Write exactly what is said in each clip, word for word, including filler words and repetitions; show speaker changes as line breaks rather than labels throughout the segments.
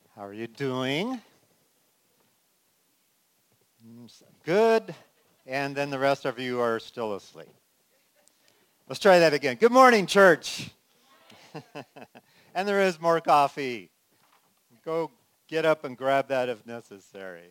How are you doing? Good. And then the rest of you are still asleep. Let's try that again. Good morning, church. And there is more coffee. Go get up and grab that if necessary.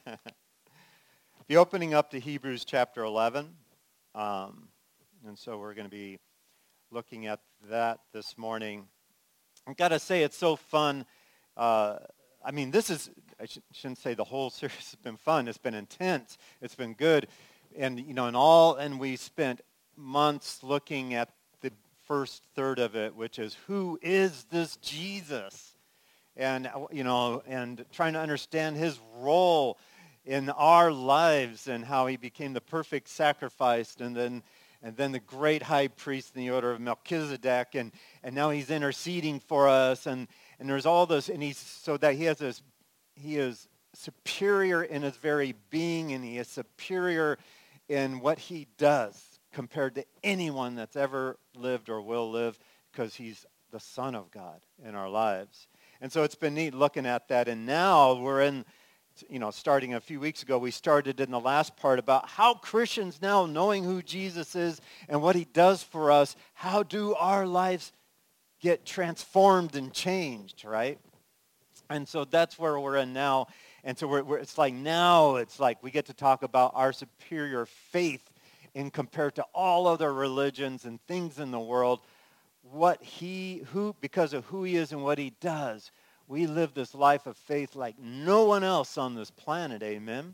Be opening up to Hebrews chapter eleven. Um, and so we're going to be looking at that this morning. I've got to say it's so fun. Uh, I mean, this is, I sh- shouldn't say the whole series has been fun. It's been intense. It's been good. And, you know, and all, and we spent months looking at the first third of it, which is, who is this Jesus? And, you know, and trying to understand his role in our lives and how he became the perfect sacrifice, and then and then the great high priest in the order of Melchizedek, and, and now he's interceding for us, and, and there's all this, and he's so that he has this, he is superior in his very being, and he is superior in what he does compared to anyone that's ever lived or will live, because he's the Son of God in our lives. And so it's been neat looking at that, and now we're in, you know, starting a few weeks ago, we started in the last part about how Christians now, knowing who Jesus is and what he does for us, how do our lives get transformed and changed, right? And so that's where we're in now. And so we're, we're, it's like now it's like we get to talk about our superior faith in compared to all other religions and things in the world. What he, who, because of who he is and what he does, we live this life of faith like no one else on this planet, amen?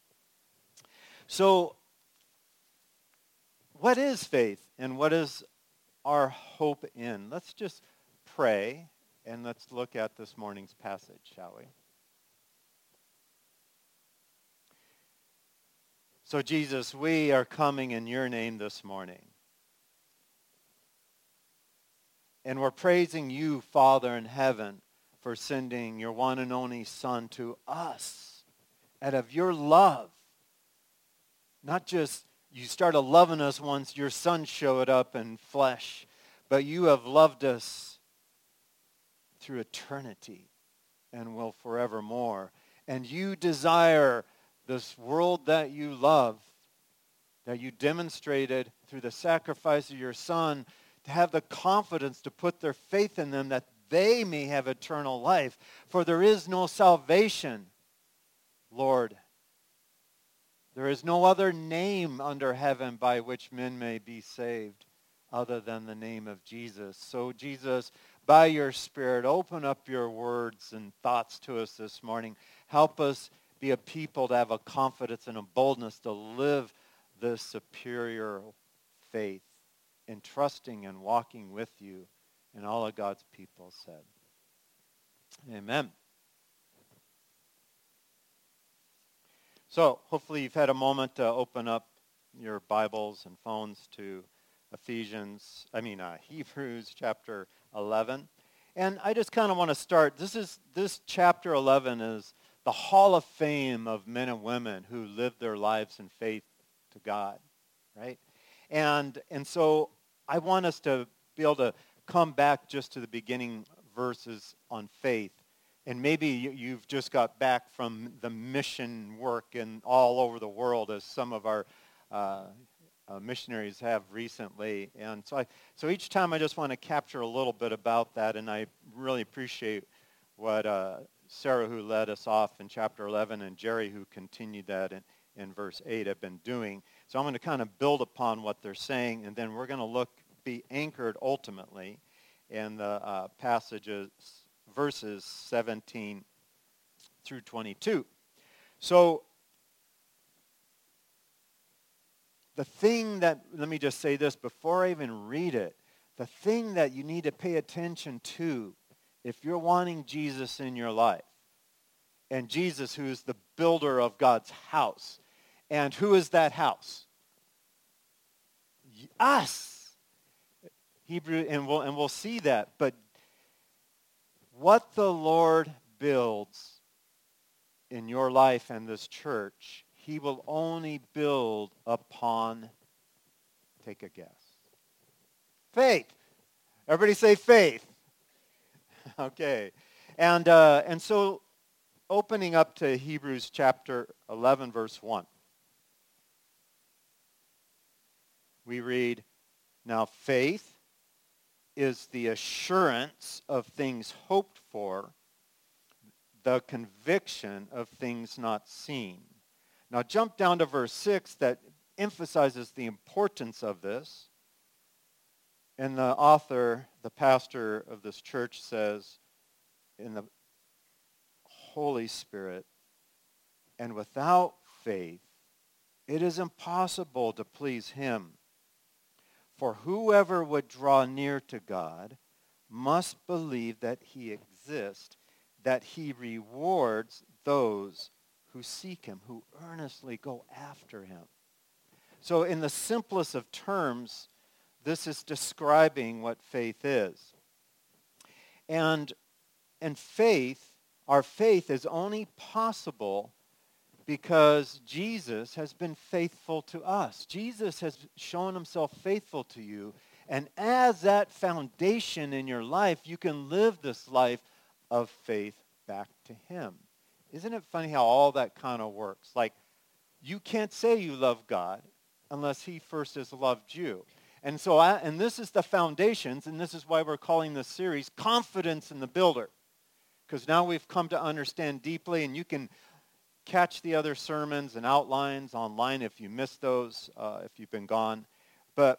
So, what is faith and what is our hope in? Let's just pray and let's look at this morning's passage, shall we? So, Jesus, we are coming in your name this morning. And we're praising you, Father in heaven, for sending your one and only Son to us out of your love. Not just you started loving us once your Son showed up in flesh, but you have loved us through eternity and will forevermore. And you desire this world that you love, that you demonstrated through the sacrifice of your Son, to have the confidence to put their faith in them that they may have eternal life. For there is no salvation, Lord. There is no other name under heaven by which men may be saved other than the name of Jesus. So Jesus, by your Spirit, open up your words and thoughts to us this morning. Help us be a people to have a confidence and a boldness to live this superior faith in trusting and walking with you. And all of God's people said, amen. So hopefully you've had a moment to open up your Bibles and phones to Ephesians, I mean uh, Hebrews chapter eleven. And I just kind of want to start, this is this chapter eleven is the hall of fame of men and women who lived their lives in faith to God, right? And and so I want us to be able to come back just to the beginning verses on faith. And maybe you've just got back from the mission work in all over the world, as some of our uh, uh, missionaries have recently. And so, I, so each time I just want to capture a little bit about that, and I really appreciate what uh, Sarah, who led us off in chapter eleven, and Jerry, who continued that in, in verse eight, have been doing. So I'm going to kind of build upon what they're saying, and then we're going to look, be anchored ultimately in the uh, passages, verses seventeen through twenty-two. So the thing that, let me just say this before I even read it, the thing that you need to pay attention to if you're wanting Jesus in your life, and Jesus, who is the builder of God's house, and who is that house? Us. Hebrew, and we'll, and we'll see that, but what the Lord builds in your life and this church, he will only build upon, take a guess, faith. Everybody say faith. Okay. And, uh, and so opening up to Hebrews chapter eleven, verse one. We read, "Now faith is the assurance of things hoped for, the conviction of things not seen." Now jump down to verse six that emphasizes the importance of this. And the author, the pastor of this church says, in the Holy Spirit, "And without faith, it is impossible to please him. For whoever would draw near to God must believe that he exists, that he rewards those who seek him, who earnestly go after him." So in the simplest of terms, this is describing what faith is. And, and faith, our faith is only possible because Jesus has been faithful to us. Jesus has shown himself faithful to you. And as that foundation in your life, you can live this life of faith back to him. Isn't it funny how all that kind of works? Like, you can't say you love God unless he first has loved you. And so, I, and this is the foundations, and this is why we're calling this series Confidence in the Builder. Because now we've come to understand deeply, and you can catch the other sermons and outlines online if you missed those, uh, if you've been gone. But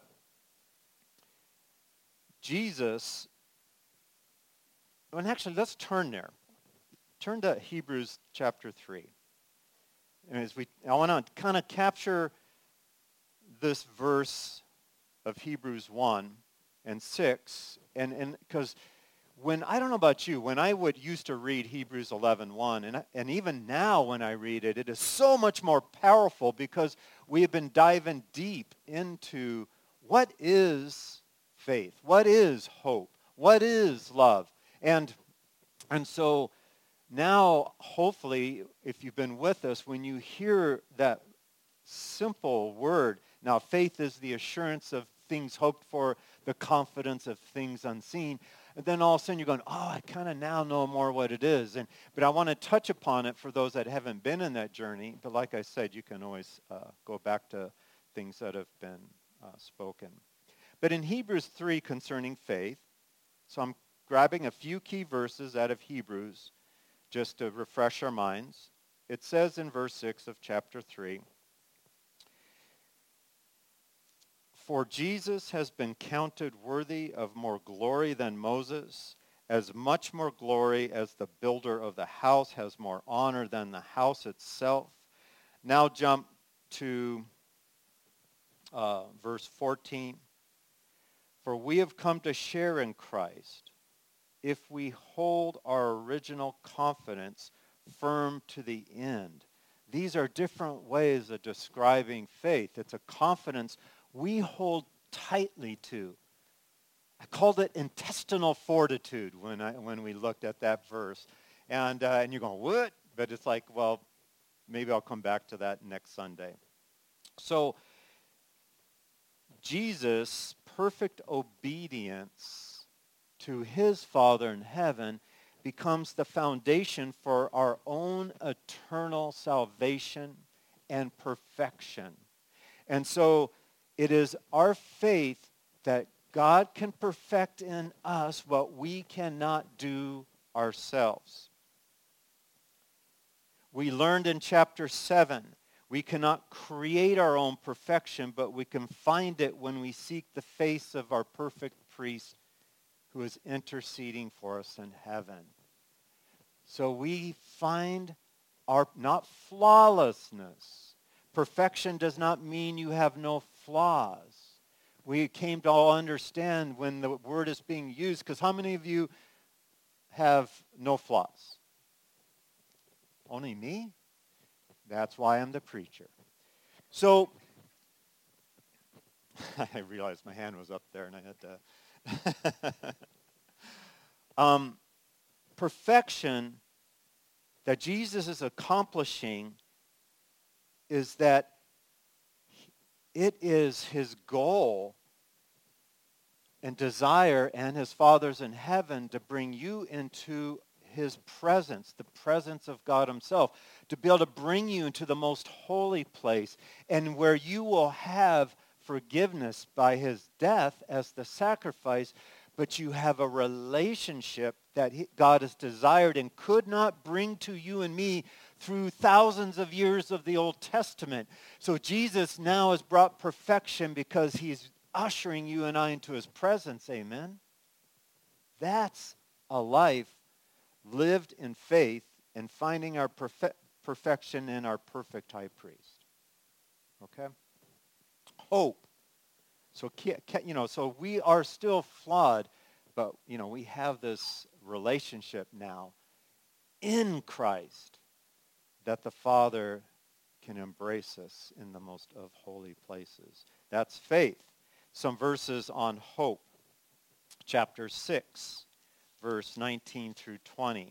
Jesus, and actually let's turn there. Turn to Hebrews chapter three. And as we, I want to kind of capture this verse of Hebrews one and six, and and because when, I don't know about you, when I would used to read Hebrews eleven one, and, and even now when I read it, it is so much more powerful because we have been diving deep into what is faith, what is hope, what is love. And, and so now, hopefully, if you've been with us, when you hear that simple word, now faith is the assurance of things hoped for, the confidence of things unseen. And then all of a sudden you're going, oh, I kind of now know more what it is. And but I want to touch upon it for those that haven't been in that journey. But like I said, you can always uh, go back to things that have been uh, spoken. But in Hebrews three concerning faith, so I'm grabbing a few key verses out of Hebrews just to refresh our minds. It says in verse six of chapter three, "For Jesus has been counted worthy of more glory than Moses, as much more glory as the builder of the house has more honor than the house itself." Now jump to uh, verse fourteen. "For we have come to share in Christ, if we hold our original confidence firm to the end." These are different ways of describing faith. It's a confidence we hold tightly to. I called it intestinal fortitude when I when we looked at that verse. And uh, and you're going, what? But it's like, well, maybe I'll come back to that next Sunday. So Jesus' perfect obedience to his Father in heaven becomes the foundation for our own eternal salvation and perfection. And so it is our faith that God can perfect in us what we cannot do ourselves. We learned in chapter seven, we cannot create our own perfection, but we can find it when we seek the face of our perfect priest who is interceding for us in heaven. So we find our, not flawlessness. Perfection does not mean you have no flaws. We came to all understand when the word is being used, because how many of you have no flaws? Only me? That's why I'm the preacher. So, I realized my hand was up there and I had to. um, perfection that Jesus is accomplishing is that it is his goal and desire and his Father's in heaven to bring you into his presence, the presence of God himself, to be able to bring you into the most holy place and where you will have forgiveness by his death as the sacrifice, but you have a relationship that he, God has desired and could not bring to you and me through thousands of years of the Old Testament. So Jesus now has brought perfection because he's ushering you and I into his presence. Amen? That's a life lived in faith and finding our perfe- perfection in our perfect high priest. Okay? Hope. So, you know, so we are still flawed, but, you know, we have this relationship now in Christ that the Father can embrace us in the most of holy places. That's faith. Some verses on hope. Chapter six, verse nineteen through twenty.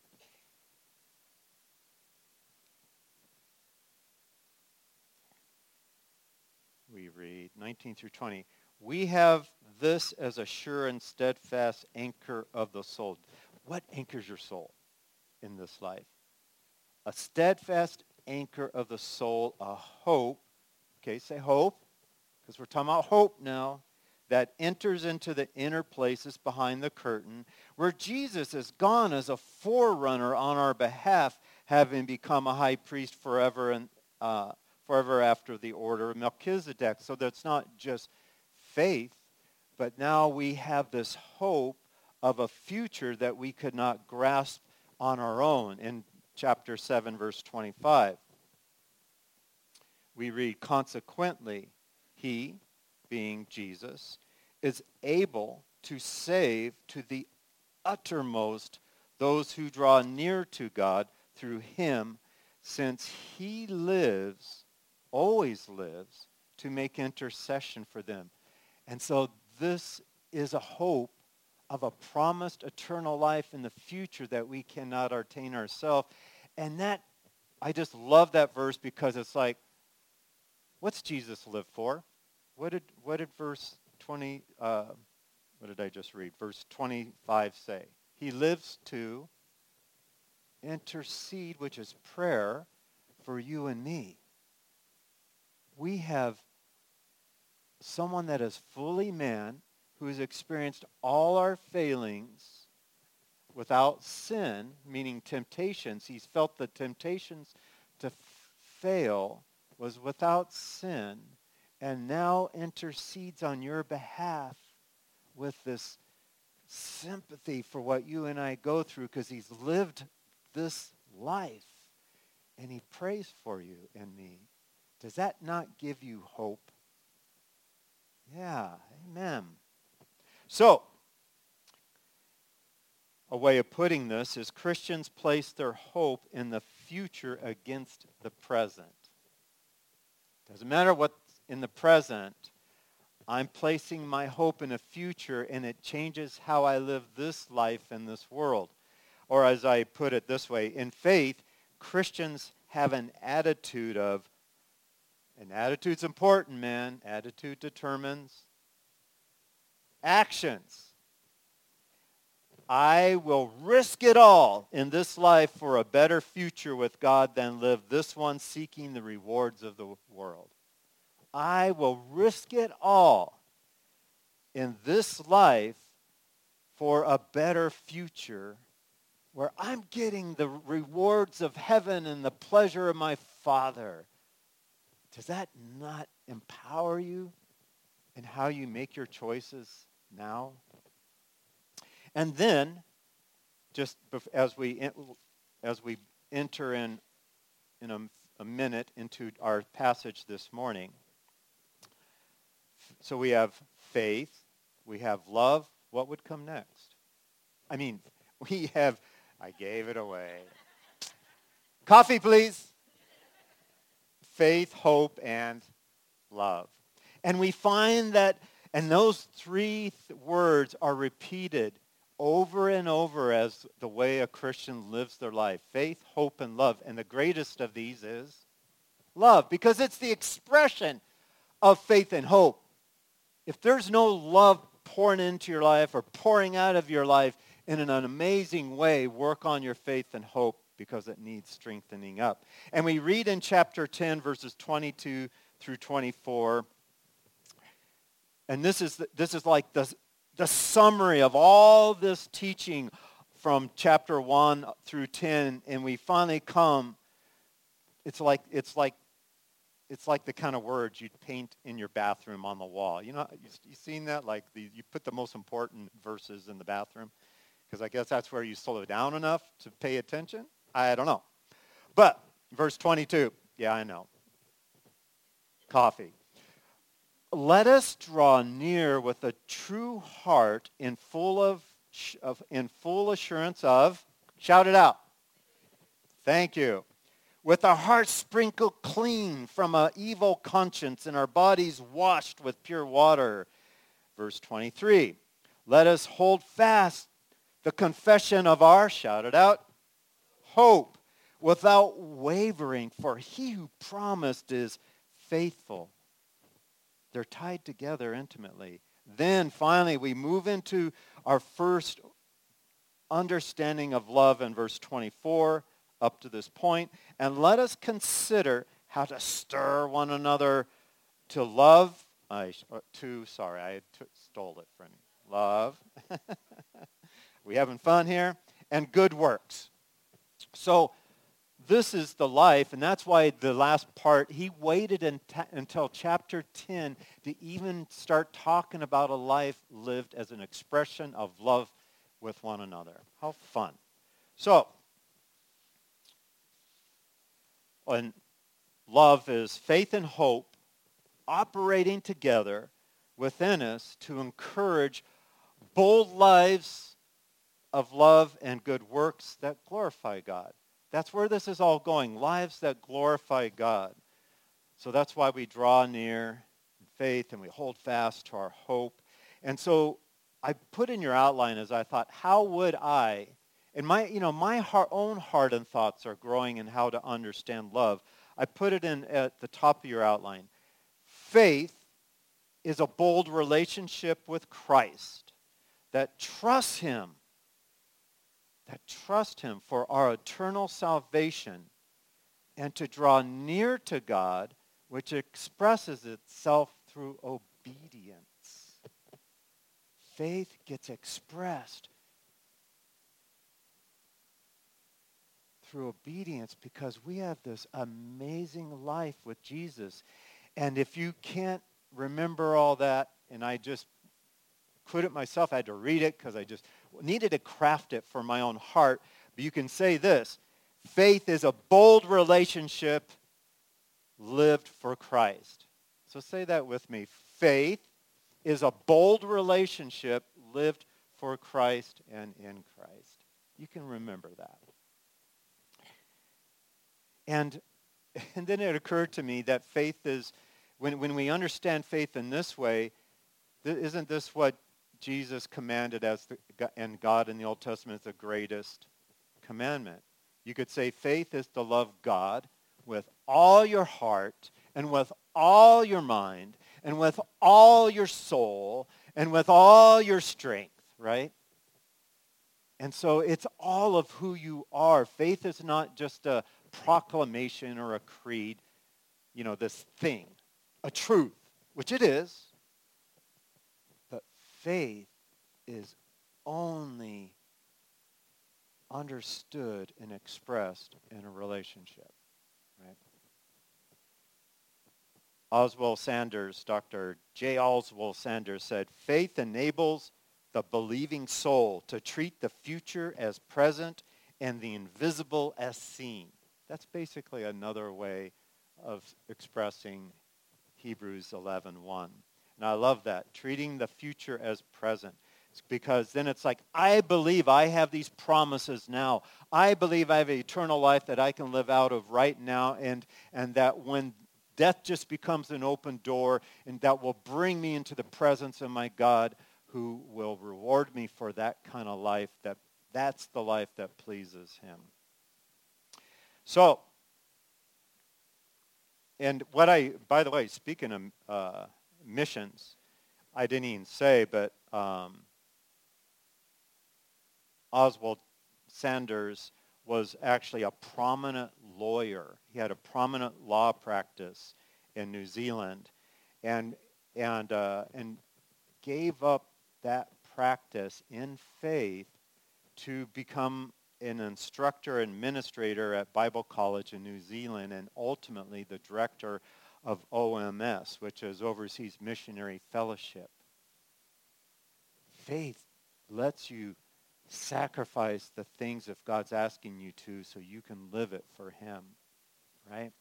We read nineteen through twenty. We have this as a sure and steadfast anchor of the soul. What anchors your soul in this life? A steadfast anchor of the soul, a hope. Okay, say hope, because we're talking about hope now, that enters into the inner places behind the curtain, where Jesus has gone as a forerunner on our behalf, having become a high priest forever and uh, forever after the order of Melchizedek. So that's not just faith, but now we have this hope of a future that we could not grasp on our own. In chapter seven, verse twenty-five, we read, consequently, he, being Jesus, is able to save to the uttermost those who draw near to God through him, since he lives, always lives, to make intercession for them. And so this is a hope of a promised eternal life in the future that we cannot attain ourselves. And that, I just love that verse because it's like, what's Jesus live for? What did what did verse twenty, uh, what did I just read? Verse twenty-five say? He lives to intercede, which is prayer, for you and me. We have someone that is fully man, who has experienced all our failings without sin, meaning temptations. He's felt the temptations to f- fail was without sin, and now intercedes on your behalf with this sympathy for what you and I go through because he's lived this life, and he prays for you and me. Does that not give you hope? Yeah, amen. So, a way of putting this is Christians place their hope in the future against the present. Doesn't matter what's in the present, I'm placing my hope in a future, and it changes how I live this life in this world. Or as I put it this way, in faith, Christians have an attitude of, and attitude's important, man. Attitude determines actions. I will risk it all in this life for a better future with God than live this one seeking the rewards of the world. I will risk it all in this life for a better future where I'm getting the rewards of heaven and the pleasure of my Father. Does that not empower you in how you make your choices now? And then, just as we as we enter in in a, a minute into our passage this morning, so we have faith, we have love. What would come next? I mean, we have, I gave it away. Coffee, please. Faith, hope, and love. And we find that, and those three th- words are repeated over and over as the way a Christian lives their life. Faith, hope, and love. And the greatest of these is love, because it's the expression of faith and hope. If there's no love pouring into your life or pouring out of your life, in an amazing way work on your faith and hope because it needs strengthening up. And we read in chapter ten, verses twenty-two through twenty-four, and this is this is like the, the summary of all this teaching from chapter one through ten, and we finally come, it's like it's like it's like the kind of words you'd paint in your bathroom on the wall. You know, you, you seen that? Like the, you put the most important verses in the bathroom, because I guess that's where you slow down enough to pay attention. I don't know. But verse twenty-two, yeah, I know. Coffee. Let us draw near with a true heart in full of, of in full assurance of, shout it out. Thank you. With our hearts sprinkled clean from an evil conscience and our bodies washed with pure water. Verse twenty-three. Let us hold fast the confession of our, shout it out, hope, without wavering, for he who promised is faithful. They're tied together intimately. Then finally we move into our first understanding of love in verse twenty-four up to this point. And let us consider how to stir one another to love. I, to, sorry, I t- stole it from you. Love. We having fun here? And good works. So this is the life, and that's why the last part, he waited in ta- until chapter ten to even start talking about a life lived as an expression of love with one another. How fun. So, and love is faith and hope operating together within us to encourage bold lives of love and good works that glorify God. That's where this is all going, lives that glorify God. So that's why we draw near in faith and we hold fast to our hope. And so I put in your outline as I thought, how would I, and my, you know, my heart, own heart and thoughts are growing in how to understand love. I put it in at the top of your outline. Faith is a bold relationship with Christ that trusts him, that trust him for our eternal salvation and to draw near to God, which expresses itself through obedience. Faith gets expressed through obedience because we have this amazing life with Jesus. And if you can't remember all that, and I just couldn't myself, I had to read it because I just needed to craft it for my own heart. But you can say this: faith is a bold relationship lived for Christ. So say that with me. Faith is a bold relationship lived for Christ and in Christ. You can remember that. And, and then it occurred to me that faith is, when, when we understand faith in this way, th- isn't this what Jesus commanded as the, and God in the Old Testament is the greatest commandment? You could say faith is to love God with all your heart and with all your mind and with all your soul and with all your strength, right? And so it's all of who you are. Faith is not just a proclamation or a creed, you know, this thing, a truth, which it is. But faith is only understood and expressed in a relationship, right? Oswald Sanders, Doctor J. Oswald Sanders said, faith enables the believing soul to treat the future as present and the invisible as seen. That's basically another way of expressing Hebrews eleven one. And I love that, treating the future as present. It's because then it's like, I believe I have these promises now. I believe I have an eternal life that I can live out of right now, and, and that when death just becomes an open door, and that will bring me into the presence of my God, who will reward me for that kind of life, that that's the life that pleases him. So, and what I, by the way, speaking of uh, missions, I didn't even say, but um, Oswald Sanders was actually a prominent lawyer. He had a prominent law practice in New Zealand, and and uh, and gave up that practice in faith to become an instructor and administrator at Bible College in New Zealand, and ultimately the director of O M S, which is Overseas Missionary Fellowship. Faith lets you sacrifice the things if God's asking you to so you can live it for him, right?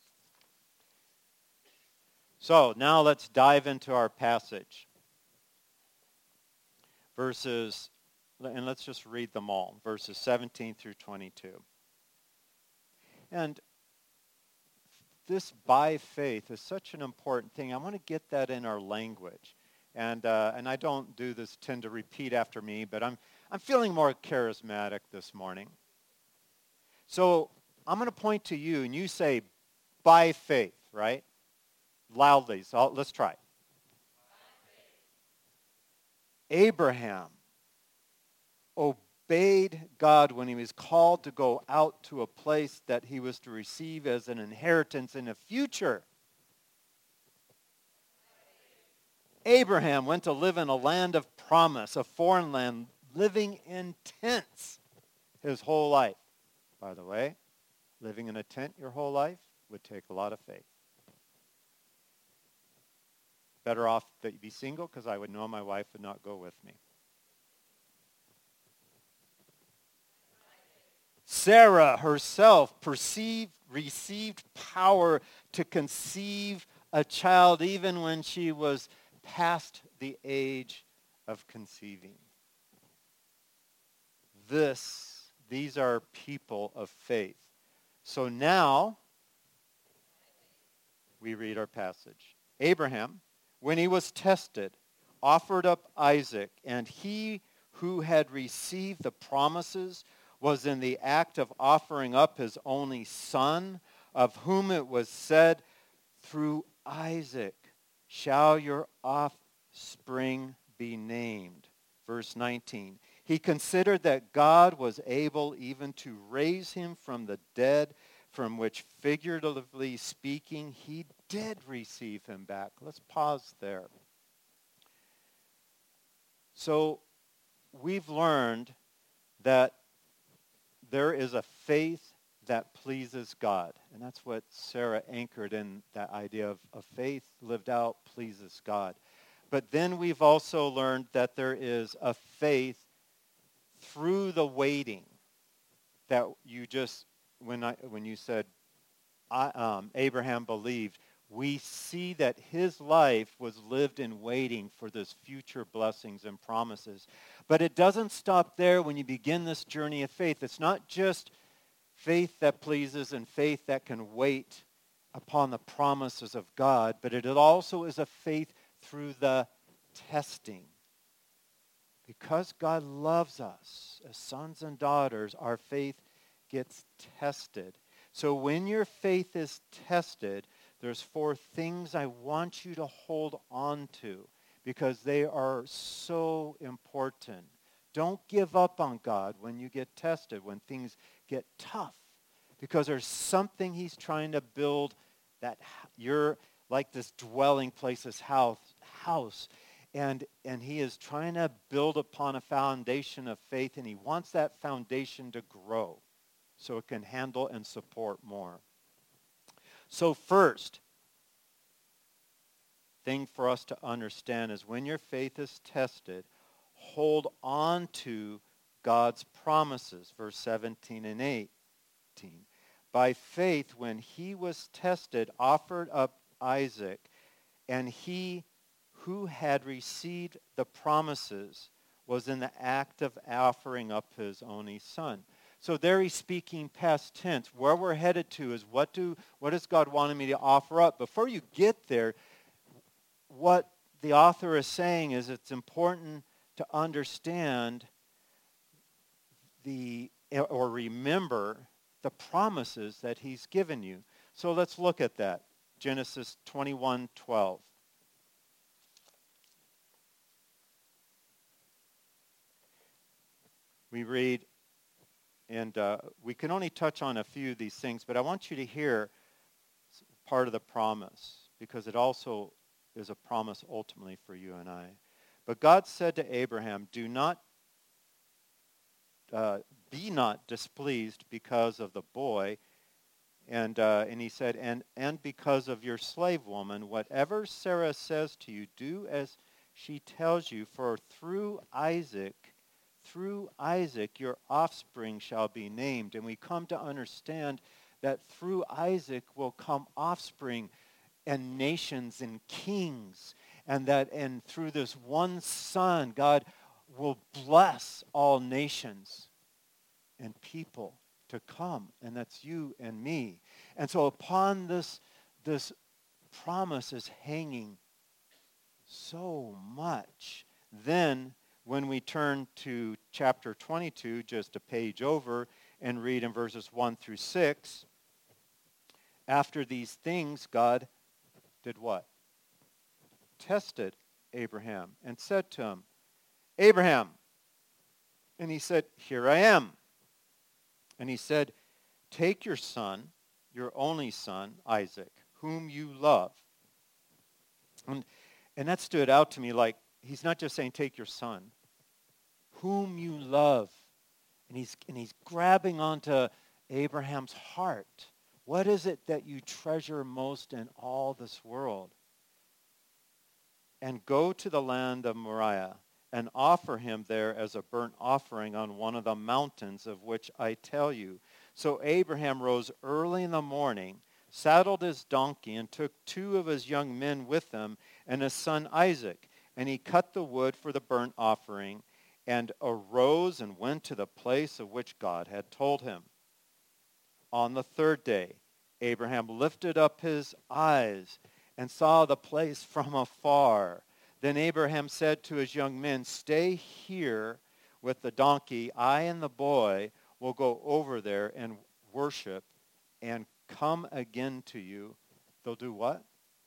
So now let's dive into our passage. Verses, and let's just read them all, verses seventeen through twenty-two. And this by faith is such an important thing. I want to get that in our language. And uh, and I don't do this, tend to repeat after me, but I'm I'm feeling more charismatic this morning. So I'm going to point to you, and you say, by faith, right? Loudly. So I'll, let's try. Abraham obeyed God when he was called to go out to a place that he was to receive as an inheritance in the future. Abraham went to live in a land of promise, a foreign land, living in tents his whole life. By the way, living in a tent your whole life would take a lot of faith. Better off that you be single, because I would know my wife would not go with me. Sarah herself perceived, received power to conceive a child even when she was past the age of conceiving. This, these are people of faith. So now, we read our passage. Abraham, when he was tested, offered up Isaac, and he who had received the promises was in the act of offering up his only son, of whom it was said, through Isaac shall your offspring be named. Verse nineteen. He considered that God was able even to raise him from the dead, from which, figuratively speaking, he did receive him back. Let's pause there. So we've learned that there is a faith that pleases God. And that's what Sarah anchored in, that idea of, of faith lived out pleases God. But then we've also learned that there is a faith through the waiting that you just, when I when you said I, um, Abraham believed, we see that his life was lived in waiting for this future blessings and promises. But it doesn't stop there when you begin this journey of faith. It's not just faith that pleases and faith that can wait upon the promises of God, but it also is a faith through the testing. Because God loves us as sons and daughters, our faith gets tested. So when your faith is tested, there's four things I want you to hold on to because they are so important. Don't give up on God when you get tested, when things get tough, because there's something he's trying to build that you're like this dwelling place, this house, house. And, and he is trying to build upon a foundation of faith, and he wants that foundation to grow so it can handle and support more. So first thing for us to understand is when your faith is tested, hold on to God's promises. Verse seventeen and eighteen. By faith, when he was tested, offered up Isaac, and he who had received the promises was in the act of offering up his only son. So there he's speaking past tense. Where we're headed to is what do what does God want me to offer up? Before you get there, what the author is saying is it's important to understand the or remember the promises that he's given you. So let's look at that. Genesis twenty-one twelve. we read, and uh, we can only touch on a few of these things, but I want you to hear part of the promise, because it also is a promise ultimately for you and I. But God said to Abraham, do not, uh, be not displeased because of the boy. And uh, and he said, and, and because of your slave woman, whatever Sarah says to you, do as she tells you, for through Isaac, through Isaac your offspring shall be named. And we come to understand that through Isaac will come offspring and nations and kings, and that and through this one son, God will bless all nations and people to come, and that's you and me. And so upon this, this promise is hanging so much. Then when we turn to chapter twenty-two, just a page over, and read in verses one through six, after these things, God did what? Tested Abraham and said to him, Abraham. And he said, here I am. And he said, take your son, your only son, Isaac, whom you love. And, and that stood out to me, like, he's not just saying take your son, whom you love. And he's, and he's grabbing onto Abraham's heart. What is it that you treasure most in all this world? And go to the land of Moriah and offer him there as a burnt offering on one of the mountains of which I tell you. So Abraham rose early in the morning, saddled his donkey, and took two of his young men with him and his son Isaac. And he cut the wood for the burnt offering and arose and went to the place of which God had told him. On the third day, Abraham lifted up his eyes and saw the place from afar. Then Abraham said to his young men, stay here with the donkey. I and the boy will go over there and worship and come again to you. They'll do what?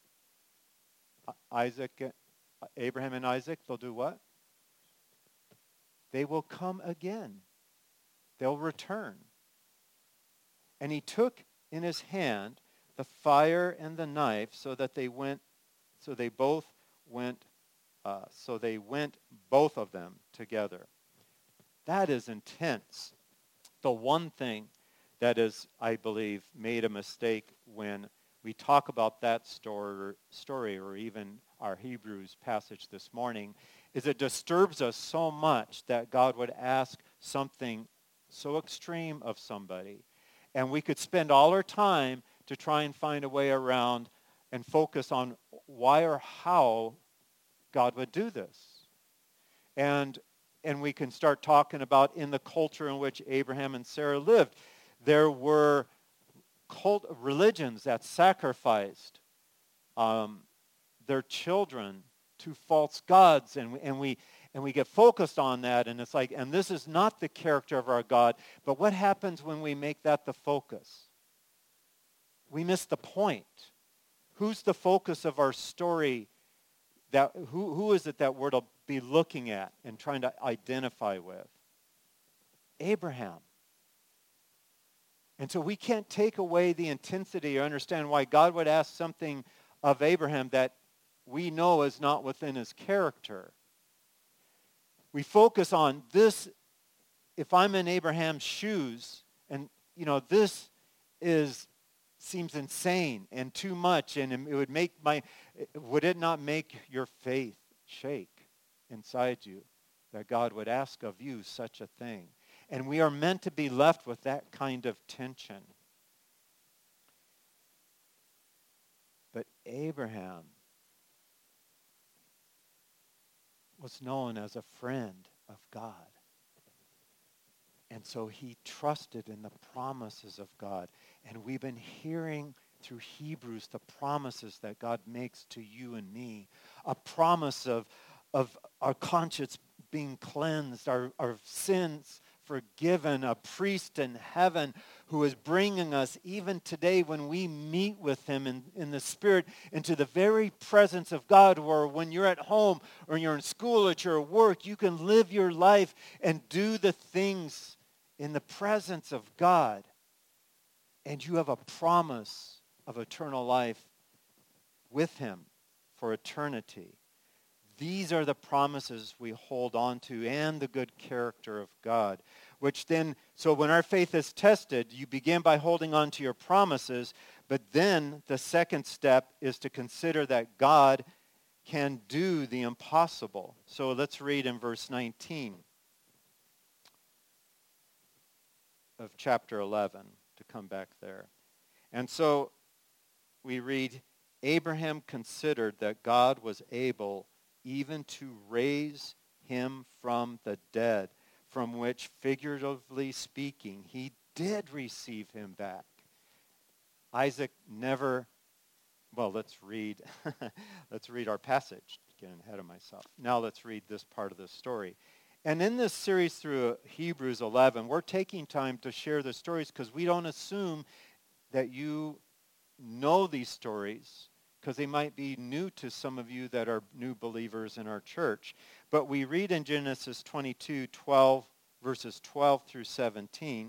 Isaac, Abraham and Isaac, they'll do what? They will come again. They'll return. And he took in his hand the fire and the knife, so that they went, so they both went, uh, so they went both of them together. That is intense. The one thing that is, I believe, made a mistake when we talk about that story, story or even our Hebrews passage this morning, is it disturbs us so much that God would ask something so extreme of somebody. And we could spend all our time to try and find a way around and focus on why or how God would do this. And and we can start talking about in the culture in which Abraham and Sarah lived. There were cult religions that sacrificed um, their children to false gods, and and we and we get focused on that, and it's like, and this is not the character of our God. But what happens when we make that the focus? We miss the point. Who's the focus of our story? That who who is it that we're to be looking at and trying to identify with? Abraham. And so we can't take away the intensity or understand why God would ask something of Abraham that we know is not within his character. We focus on this. If I'm in Abraham's shoes, and you know, this is seems insane and too much, and it would make my, would it not make your faith shake inside you that God would ask of you such a thing? And we are meant to be left with that kind of tension. But Abraham was known as a friend of God. And so he trusted in the promises of God. And we've been hearing through Hebrews the promises that God makes to you and me. A promise of, of our conscience being cleansed, our, our sins forgiven, a priest in heaven who is bringing us, even today when we meet with him in, in the Spirit, into the very presence of God, where when you're at home or you're in school or you're at work, you can live your life and do the things in the presence of God. And you have a promise of eternal life with him for eternity. These are the promises we hold on to, and the good character of God, which then, so when our faith is tested, you begin by holding on to your promises, but then the second step is to consider that God can do the impossible. So let's read in verse nineteen of chapter eleven, to come back there. And so we read, Abraham considered that God was able even to raise him from the dead, from which, figuratively speaking, he did receive him back. Isaac never, well, let's read, let's read our passage, getting ahead of myself. Now let's read this part of the story. And in this series through Hebrews eleven, we're taking time to share the stories because we don't assume that you know these stories, because they might be new to some of you that are new believers in our church. But we read in Genesis twenty-two, twelve, verses twelve through seventeen,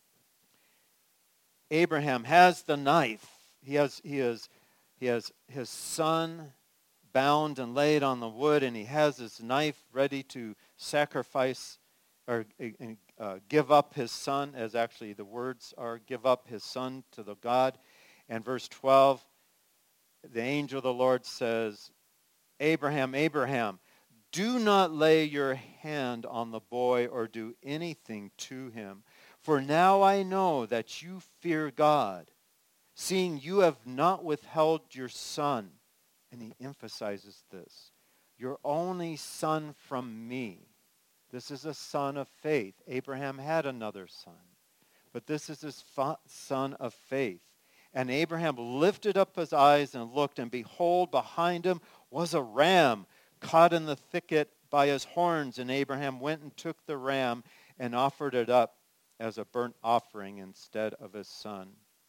Abraham has the knife. He has, he has, he has his son bound and laid on the wood, and he has his knife ready to sacrifice or uh, give up his son, as actually the words are, give up his son to the God. And verse twelve, the angel of the Lord says, Abraham, Abraham, do not lay your hand on the boy or do anything to him. For now I know that you fear God, seeing you have not withheld your son. And he emphasizes this, your only son from me. This is a son of faith. Abraham had another son, but this is his fa- son of faith. And Abraham lifted up his eyes and looked, and behold, behind him was a ram caught in the thicket by his horns. And Abraham went and took the ram and offered it up as a burnt offering instead of his son.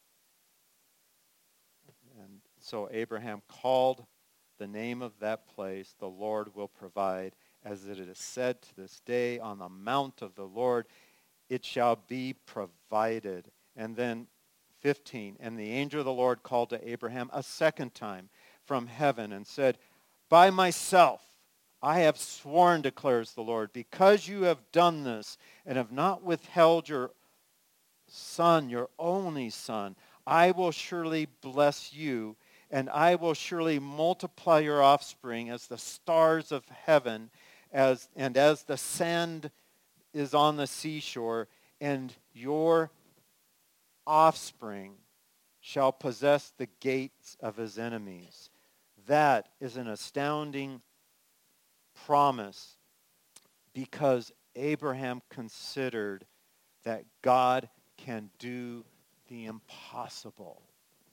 And so Abraham called the name of that place, the Lord will provide, as it is said to this day, on the mount of the Lord it shall be provided. And then fifteen, and the angel of the Lord called to Abraham a second time from heaven and said, by myself I have sworn, declares the Lord, because you have done this and have not withheld your son, your only son, I will surely bless you, and I will surely multiply your offspring as the stars of heaven, as and as the sand is on the seashore, and your offspring shall possess the gates of his enemies. That is an astounding promise, because Abraham considered that God can do the impossible.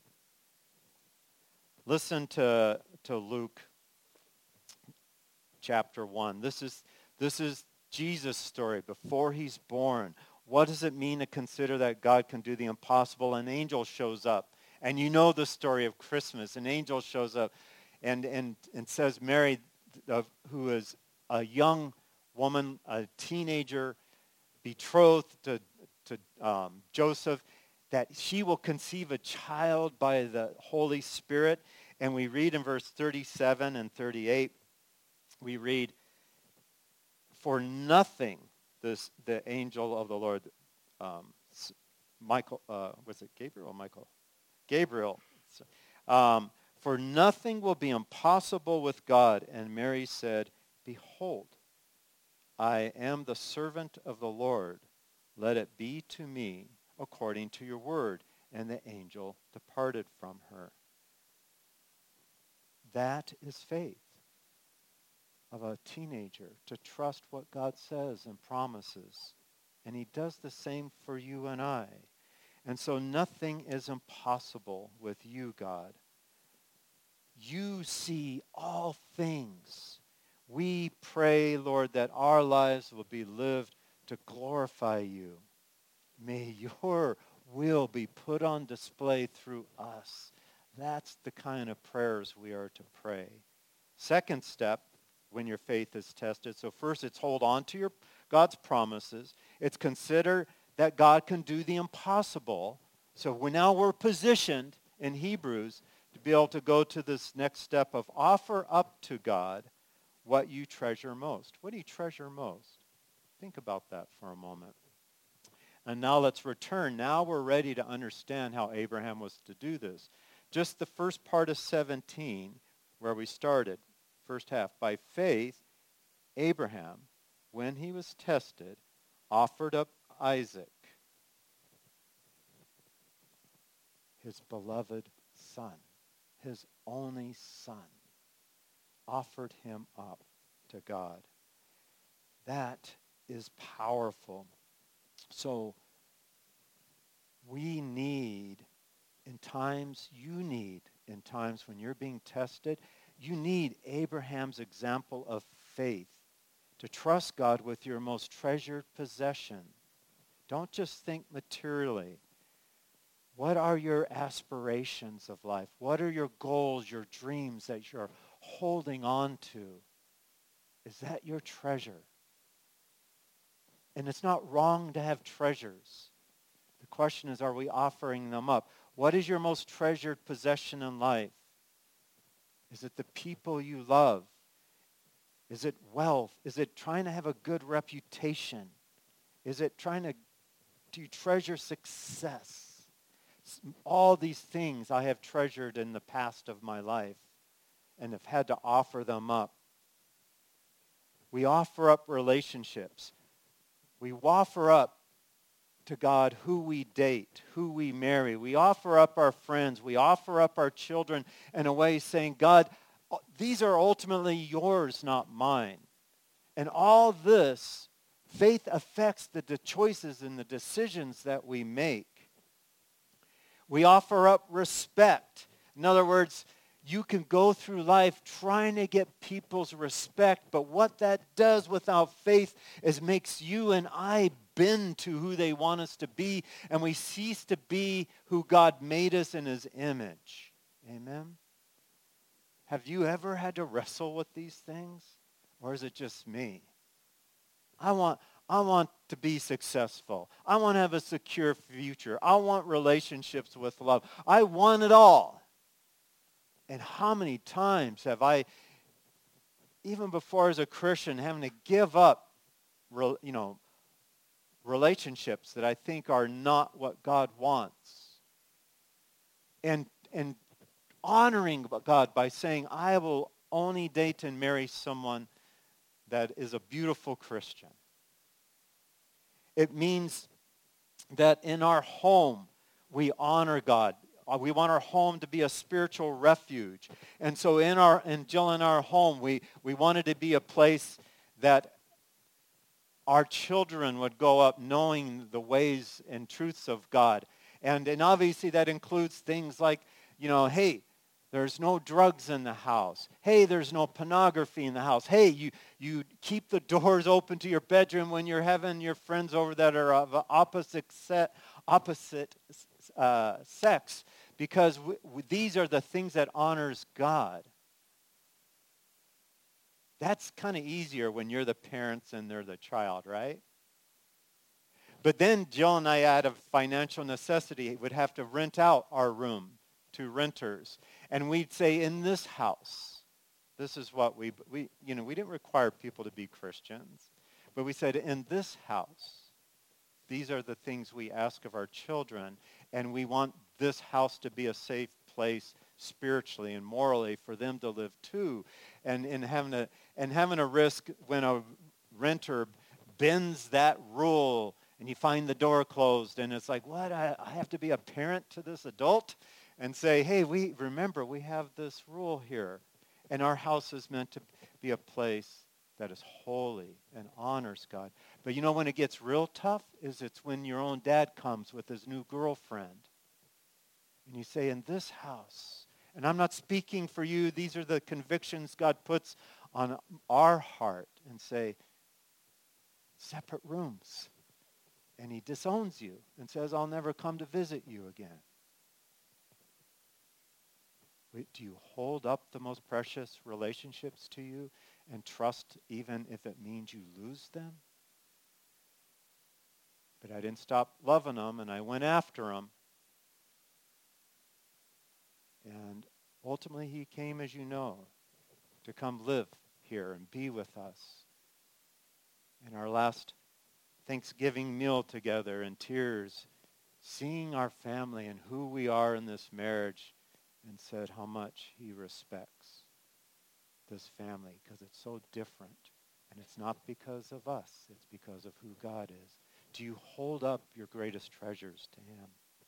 Listen to, to Luke chapter one. This is, this is Jesus' story before he's born. What does it mean to consider that God can do the impossible? An angel shows up. And you know the story of Christmas. An angel shows up and, and, and says Mary, uh, who is a young woman, a teenager, betrothed to, to um, Joseph, that she will conceive a child by the Holy Spirit. And we read in verse thirty-seven and thirty-eight, we read, for nothing, this the angel of the Lord, um, Michael, uh, was it Gabriel or Michael? Gabriel. Um, for nothing will be impossible with God. And Mary said, behold, I am the servant of the Lord. Let it be to me according to your word. And the angel departed from her. That is faith of a teenager, to trust what God says and promises. And he does the same for you and I. And so nothing is impossible with you, God. You see all things. We pray, Lord, that our lives will be lived to glorify you. May your will be put on display through us. That's the kind of prayers we are to pray. Second step, when your faith is tested. So first, it's hold on to your God's promises. It's consider that God can do the impossible. So we now we're positioned in Hebrews to be able to go to this next step of offer up to God what you treasure most. What do you treasure most? Think about that for a moment. And now let's return. Now we're ready to understand how Abraham was to do this. Just the first part of seventeen, where we started, first half. By faith, Abraham, when he was tested, offered up Isaac, his beloved son, his only son, offered him up to God. That is powerful. So we need, in times you need, in times when you're being tested, you need Abraham's example of faith to trust God with your most treasured possession. Don't just think materially. What are your aspirations of life? What are your goals, your dreams that you're holding on to? Is that your treasure? And it's not wrong to have treasures. The question is, are we offering them up? What is your most treasured possession in life? Is it the people you love? Is it wealth? Is it trying to have a good reputation? Is it trying to, do you treasure success? All these things I have treasured in the past of my life and have had to offer them up. We offer up relationships. We offer up to God who we date, who we marry. We offer up our friends. We offer up our children in a way saying, God, these are ultimately yours, not mine. And all this, faith affects the, the choices and the decisions that we make. We offer up respect. In other words, you can go through life trying to get people's respect, but what that does without faith is makes you and I bend to who they want us to be, and we cease to be who God made us in his image. Amen? Have you ever had to wrestle with these things? Or is it just me? I want, I want to be successful. I want to have a secure future. I want relationships with love. I want it all. And how many times have I, even before as a Christian, having to give up, you know, relationships that I think are not what God wants. And, and honoring God by saying, I will only date and marry someone that is a beautiful Christian. It means that in our home, we honor God. We want our home to be a spiritual refuge. And so in our, in Jill in our home, we, we wanted to be a place that our children would go up knowing the ways and truths of God. And, and obviously that includes things like, you know, hey, there's no drugs in the house. Hey, there's no pornography in the house. Hey, you, you keep the doors open to your bedroom when you're having your friends over that are of opposite set, opposite uh, sex, because w- w- these are the things that honors God. That's kind of easier when you're the parents and they're the child, right? But then Jill and I, out of financial necessity, would have to rent out our room to renters. And we'd say, in this house, this is what we, we, you know, we didn't require people to be Christians. But we said, in this house, these are the things we ask of our children. And we want this house to be a safe place spiritually and morally for them to live too. And, and, having, a, and having a risk when a renter bends that rule and you find the door closed and it's like, what, I, I have to be a parent to this adult? And say, hey, we remember we have this rule here. And our house is meant to be a place that is holy and honors God. But you know when it gets real tough is it's when your own dad comes with his new girlfriend. And you say, in this house, and I'm not speaking for you, these are the convictions God puts on our heart, and say, separate rooms. And he disowns you and says, I'll never come to visit you again. Wait, do you hold up the most precious relationships to you and trust even if it means you lose them? But I didn't stop loving them, and I went after them. And ultimately he came, as you know, to come live here and be with us. In our last Thanksgiving meal together in tears, seeing our family and who we are in this marriage, and said how much he respects this family because it's so different. And it's not because of us. It's because of who God is. Do you hold up your greatest treasures to him?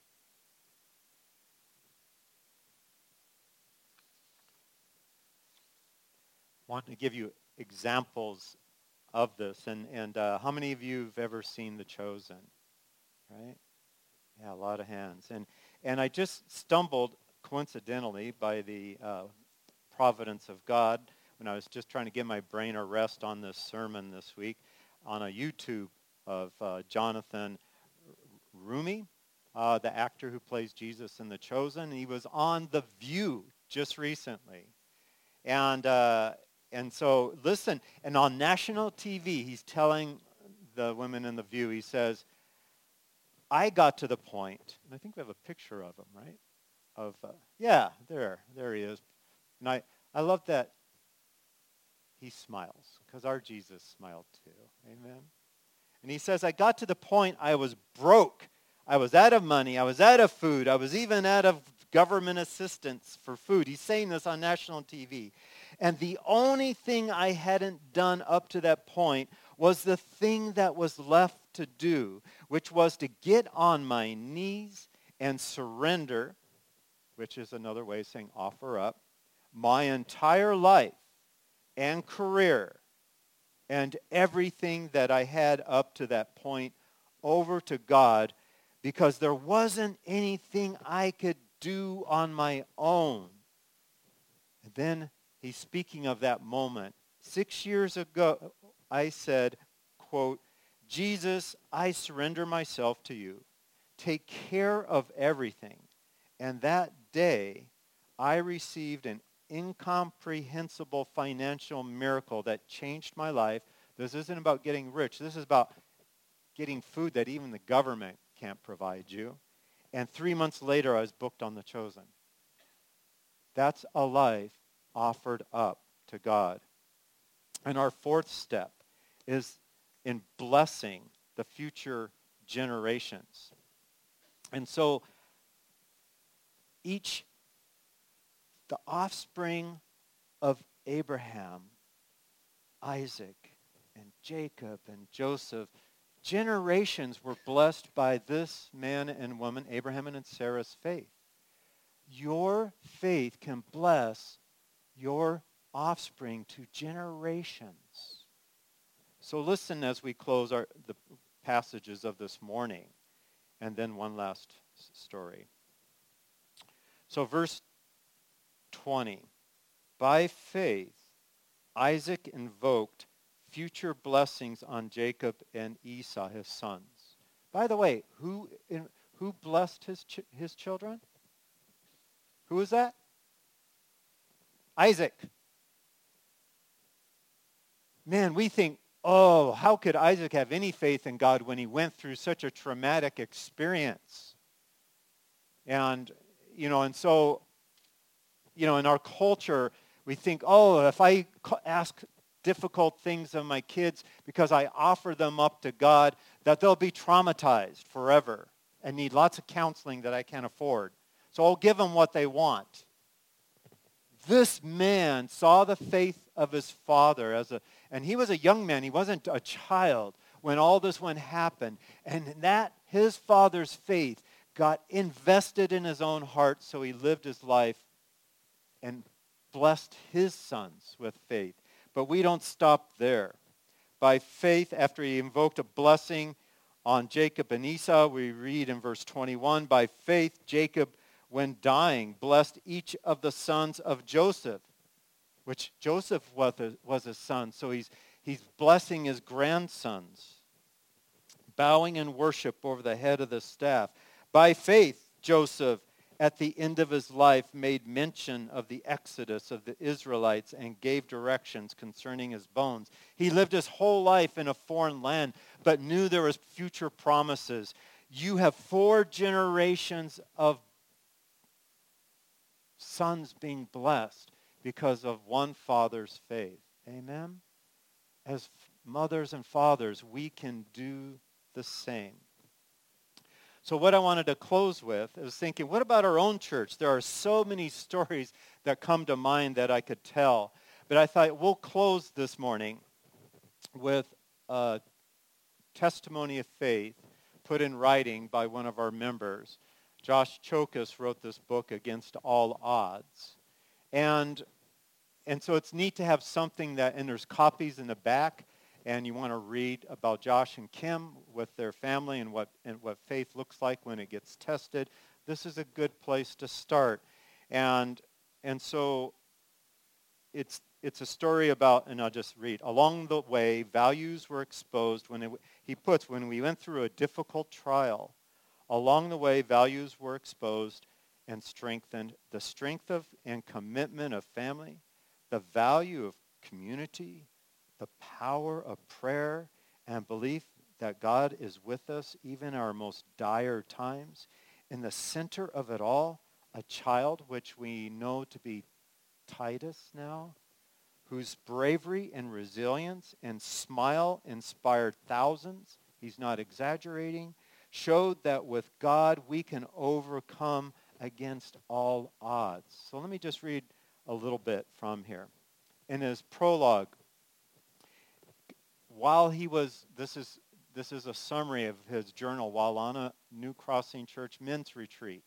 I want to give you examples of this. And, and uh, how many of you have ever seen The Chosen? Right? Yeah, a lot of hands. And, and I just stumbled coincidentally by the uh, providence of God when I was just trying to give my brain a rest on this sermon this week on a YouTube of uh, Jonathan Rumi, uh, the actor who plays Jesus in The Chosen. He was on The View just recently. And uh, and so, listen, and on national T V, he's telling the women in The View, he says, I got to the point, and I think we have a picture of him, right? Of, uh, yeah, there, there he is. And I, I love that he smiles, because our Jesus smiled too, amen? And he says, I got to the point I was broke. I was out of money. I was out of food. I was even out of government assistance for food. He's saying this on national T V. And the only thing I hadn't done up to that point was the thing that was left to do, which was to get on my knees and surrender, which is another way of saying offer up, my entire life and career and everything that I had up to that point over to God, because there wasn't anything I could do on my own. And then he's speaking of that moment. Six years ago, I said, quote, Jesus, I surrender myself to you. Take care of everything. And that day, I received an incomprehensible financial miracle that changed my life. This isn't about getting rich. This is about getting food that even the government can't provide you. And three months later, I was booked on The Chosen. That's a life offered up to God. And our fourth step is in blessing the future generations. And so each, the offspring of Abraham, Isaac, and Jacob, and Joseph, generations were blessed by this man and woman, Abraham and Sarah's faith. Your faith can bless your offspring to generations. So listen as we close our the passages of this morning, and then one last story. So verse twenty, by faith, Isaac invoked future blessings on Jacob and Esau, his sons. By the way, who in, who blessed his ch- his children? Who was that? Isaac. Man, we think, oh, how could Isaac have any faith in God when he went through such a traumatic experience? And, you know, and so, you know, in our culture, we think, oh, if I ask difficult things of my kids because I offer them up to God, that they'll be traumatized forever and need lots of counseling that I can't afford. So I'll give them what they want. This man saw the faith of his father as a, and he was a young man. He wasn't a child when all this one happened. And that, his father's faith got invested in his own heart, so he lived his life and blessed his sons with faith. But we don't stop there. By faith, after he invoked a blessing on Jacob and Esau, we read in verse twenty-one, by faith, Jacob, when dying, blessed each of the sons of Joseph, which Joseph was a, was a son, so he's, he's blessing his grandsons. bowing in worship over the head of the staff. By faith, Joseph, at the end of his life, made mention of the exodus of the Israelites and gave directions concerning his bones. He lived his whole life in a foreign land, but knew there was future promises. You have four generations of sons being blessed because of one father's faith. Amen? As mothers and fathers, we can do the same. So what I wanted to close with is thinking, what about our own church? There are so many stories that come to mind that I could tell. But I thought we'll close this morning with a testimony of faith put in writing by one of our members. Josh Chokas wrote this book, Against All Odds. And, and so it's neat to have something that, and there's copies in the back, and you want to read about Josh and Kim with their family and what and what faith looks like when it gets tested. This is a good place to start. And and so it's it's a story about, and I'll just read. Along the way, values were exposed when it, he puts, when we went through a difficult trial, along the way, values were exposed and strengthened. The strength of and commitment of family, the value of community, the power of prayer and belief that God is with us even in our most dire times. In the center of it all, a child which we know to be Titus now, whose bravery and resilience and smile inspired thousands. He's not exaggerating. Showed that with God we can overcome against all odds. So let me just read a little bit from here. In his prologue, while he was, this is this is a summary of his journal, while on a New Crossing Church men's retreat.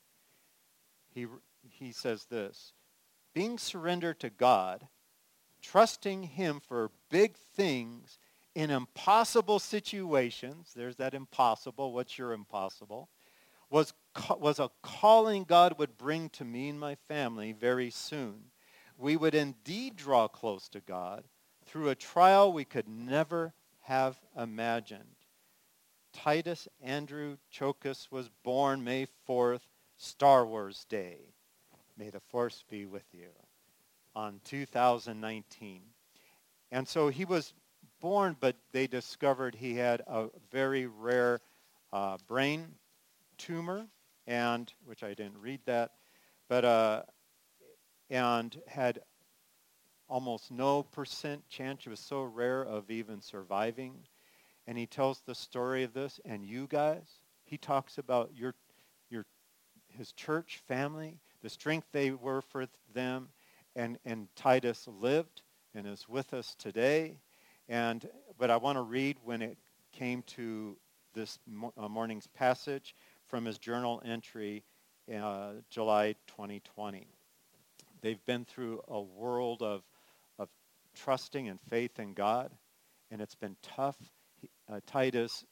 He he says this: being surrendered to God, trusting him for big things in impossible situations, there's that impossible, what's your impossible, was, was a calling God would bring to me and my family very soon. We would indeed draw close to God through a trial we could never have imagined. Titus Andrew Chokas was born May fourth, Star Wars Day. May the force be with you, on two thousand nineteen. And so he was born, but they discovered he had a very rare uh, brain tumor, and which I didn't read that, but uh, and had almost no percent chance. It was so rare of even surviving. And he tells the story of this. And you guys, he talks about your your his church family, the strength they were for them, and and Titus lived and is with us today. And but I want to read when it came to this mo- uh, morning's passage from his journal entry, uh, July twenty twenty. They've been through a world of of trusting and faith in God, and it's been tough. He, uh, Titus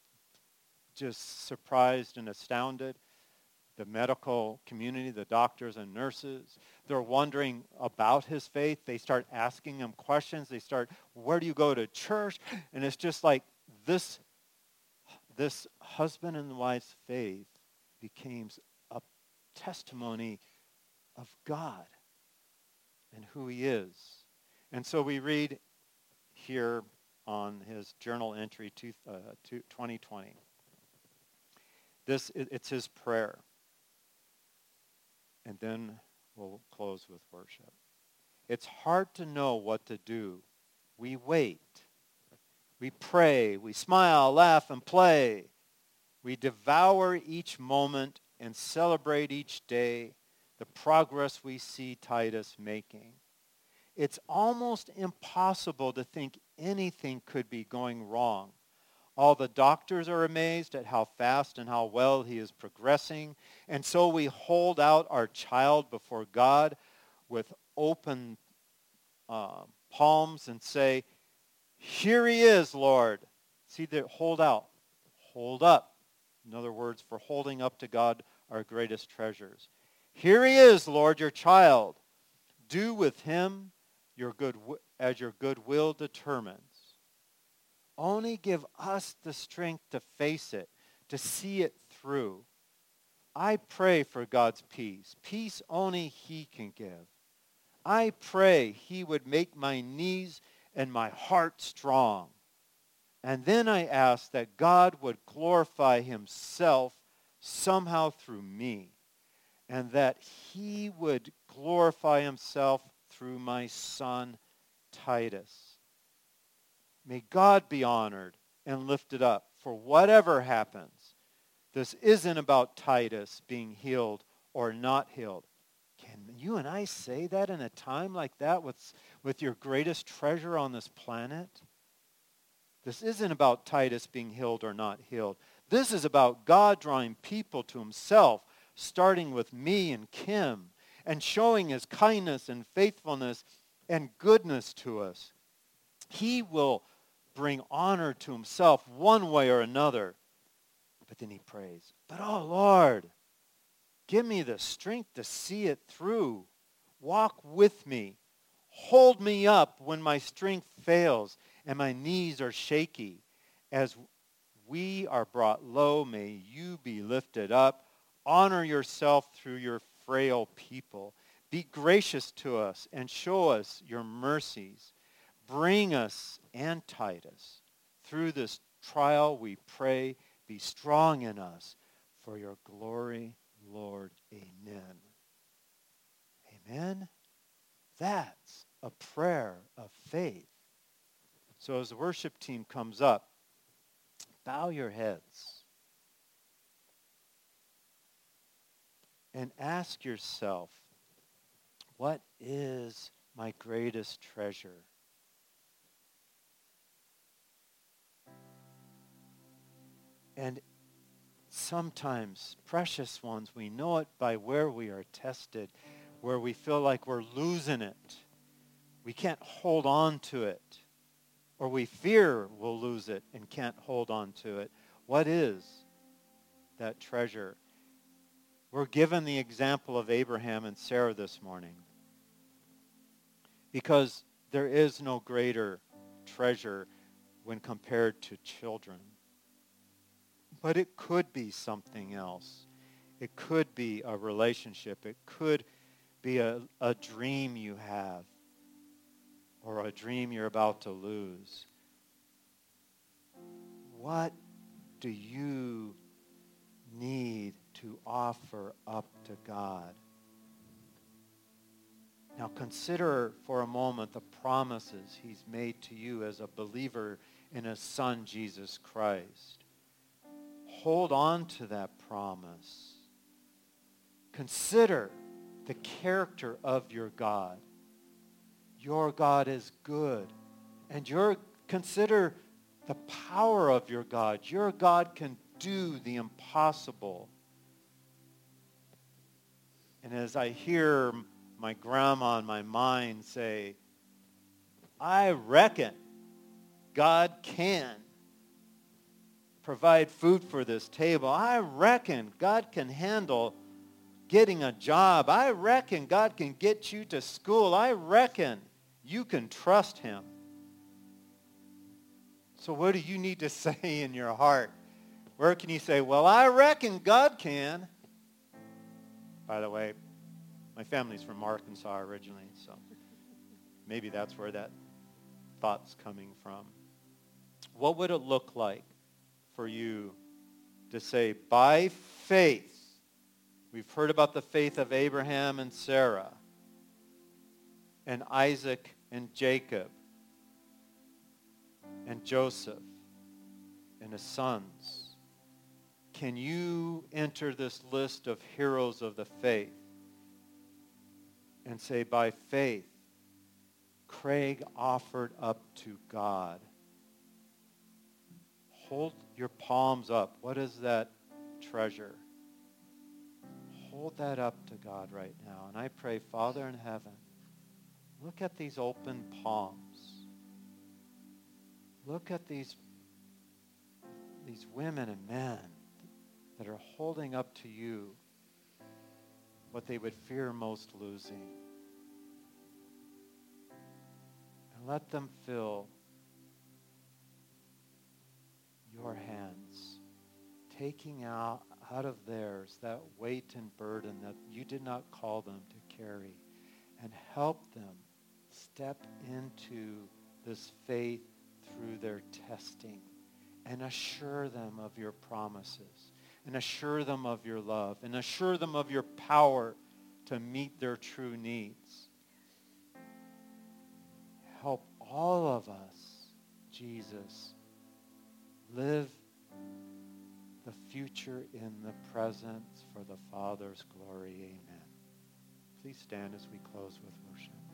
just surprised and astounded the medical community, the doctors and nurses. They're wondering about his faith. They start asking him questions. They start, where do you go to church? And it's just like this, this husband and wife's faith became a testimony of God and who he is. And so we read here on his journal entry, two, uh, two, twenty twenty. This, it, it's his prayer. And then we'll close with worship. It's hard to know what to do. We wait. We pray. We smile, laugh, and play. We devour each moment and celebrate each day the progress we see Titus making. It's almost impossible to think anything could be going wrong. All the doctors are amazed at how fast and how well he is progressing. And so we hold out our child before God with open uh, palms and say, here he is, Lord. See, the hold out. Hold up. In other words, for holding up to God our greatest treasures. Here he is, Lord, your child. Do with him your good as your good will determines. Only give us the strength to face it, to see it through. I pray for God's peace, peace only He can give. I pray He would make my knees and my heart strong. And then I ask that God would glorify Himself somehow through me, and that He would glorify Himself through my son, Titus. May God be honored and lifted up for whatever happens. This isn't about Titus being healed or not healed. Can you and I say that in a time like that with, with your greatest treasure on this planet? This isn't about Titus being healed or not healed. This is about God drawing people to Himself, starting with me and Kim, and showing His kindness and faithfulness and goodness to us. He will bring honor to Himself one way or another. But then he prays, but oh Lord, give me the strength to see it through. Walk with me. Hold me up when my strength fails and my knees are shaky. As we are brought low, may you be lifted up. Honor yourself through your frail people. Be gracious to us and show us your mercies. Bring us and Titus through this trial, we pray. Be strong in us for your glory, Lord. Amen. Amen. That's a prayer of faith. So as the worship team comes up, bow your heads and ask yourself, what is my greatest treasure? And sometimes, precious ones, we know it by where we are tested, where we feel like we're losing it. We can't hold on to it. Or we fear we'll lose it and can't hold on to it. What is that treasure? We're given the example of Abraham and Sarah this morning, because there is no greater treasure when compared to children. But it could be something else. It could be a relationship. It could be a, a dream you have, or a dream you're about to lose. What do you need to offer up to God? Now consider for a moment the promises He's made to you as a believer in His Son, Jesus Christ. Hold on to that promise. Consider the character of your God. Your God is good. And your, consider the power of your God. Your God can do the impossible. And as I hear my grandma in my mind say, I reckon God can provide food for this table. I reckon God can handle getting a job. I reckon God can get you to school. I reckon you can trust Him. So what do you need to say in your heart? Where can you say, well, I reckon God can? By the way, my family's from Arkansas originally, so maybe that's where that thought's coming from. What would it look like for you to say, by faith, we've heard about the faith of Abraham and Sarah and Isaac and Jacob and Joseph and his sons. Can you enter this list of heroes of the faith and say, by faith, Craig offered up to God? Hold your palms up. What is that treasure? Hold that up to God right now. And I pray, Father in heaven, look at these open palms. Look at these, these women and men that are holding up to you what they would fear most losing. And let them feel your hands, taking out, out of theirs that weight and burden that you did not call them to carry, and help them step into this faith through their testing, and assure them of your promises, and assure them of your love, and assure them of your power to meet their true needs. Help all of us, Jesus, live the future in the present for the Father's glory. Amen. Please stand as we close with worship.